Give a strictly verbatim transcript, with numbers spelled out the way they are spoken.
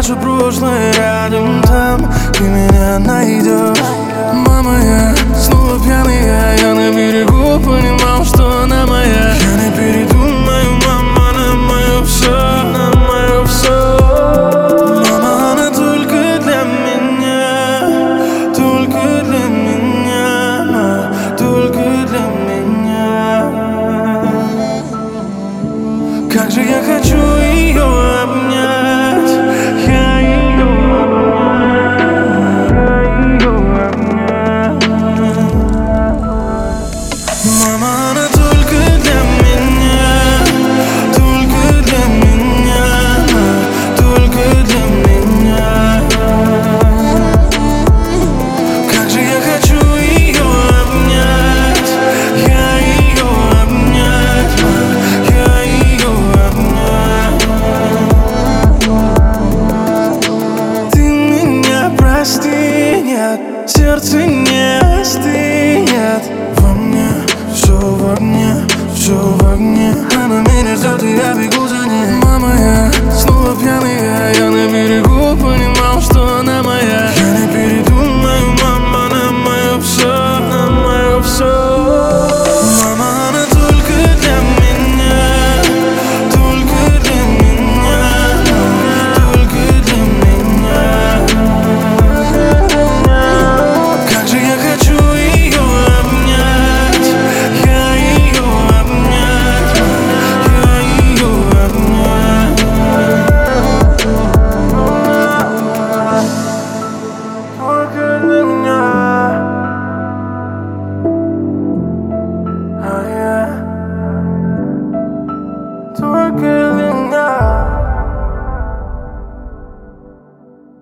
наше прошлое рядом, там ты меня найдешь. Мама, я снова пьяный, я, я на берегу понимал, что она моя. Я не передумаю, мама, она мое все, она мое все. Мама, она только для меня, только для меня, только для меня. Как же я хочу ее обнять, я ее обнять, я ее обнять. Мама, она только для меня, только для меня, только для меня. Как же я хочу ее обнять, я ее обнять, я ее обнять. Ты меня прости, нет, сердце не остынет. Во мне все в огне, все в огне. Она меня ждет, и я бегу за ней. Мама, я